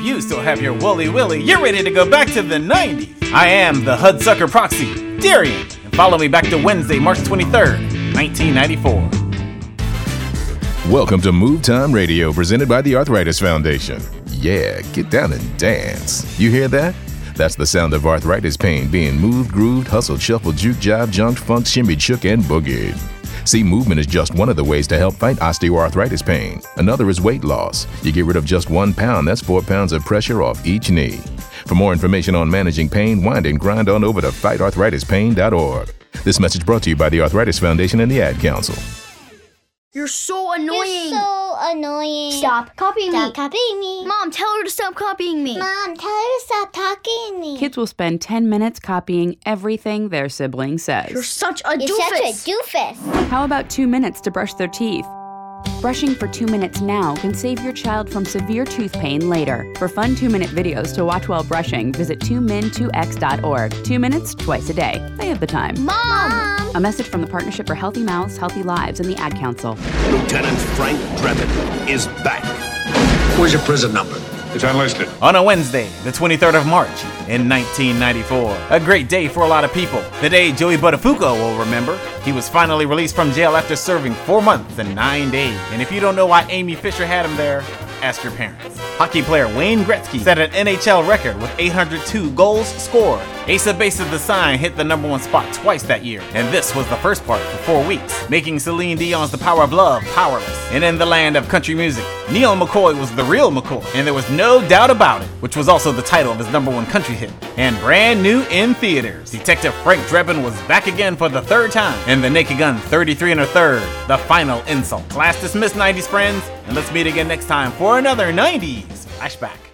you still have your Wooly Willy, you're ready to go back to the 90s. I am the Hudsucker Proxy, Darian, and follow me back to Wednesday, March 23rd, 1994. Welcome to Move Time Radio, presented by the Arthritis Foundation. Yeah, get down and dance. You hear that? That's the sound of arthritis pain being moved, grooved, hustled, shuffled, juke, jive, junked, funked, shimmied, shook, and boogied. See, movement is just one of the ways to help fight osteoarthritis pain. Another is weight loss. You get rid of just 1 pound, that's 4 pounds of pressure off each knee. For more information on managing pain, wind and grind on over to fightarthritispain.org. This message brought to you by the Arthritis Foundation and the Ad Council. You're so annoying. You're so annoying. Stop copying me. Stop copying me. Mom, tell her to stop copying me. Mom, tell her to stop talking me. Kids will spend 10 minutes copying everything their sibling says. You're such a You're doofus. such a doofus. How about 2 minutes to brush their teeth? Brushing for 2 minutes now can save your child from severe tooth pain later. For fun 2-minute videos to watch while brushing, visit 2min2x.org. 2 minutes, twice a day. They have the time. Mom! A message from the Partnership for Healthy Mouths, Healthy Lives, and the Ad Council. Lieutenant Frank Drebin is back. Where's your prison number? It's unlisted. On a Wednesday, the 23rd of March in 1994. A great day for a lot of people. The day Joey Buttafuoco will remember. He was finally released from jail after serving 4 months and 9 days. And if you don't know why Amy Fisher had him there, ask your parents. Hockey player Wayne Gretzky set an NHL record with 802 goals scored. Asa Bass the Sign hit the #1 spot twice that year, and this was the first part for 4 weeks, making Celine Dion's The Power of Love powerless. And in the land of country music, Neil McCoy was the real McCoy, and there was no doubt about it, which was also the title of his #1 country hit. And brand new in theaters, Detective Frank Drebin was back again for the 3rd time in The Naked Gun 33 1/3, The Final Insult. Class dismissed, 90s friends, and let's meet again next time for another 90s flashback.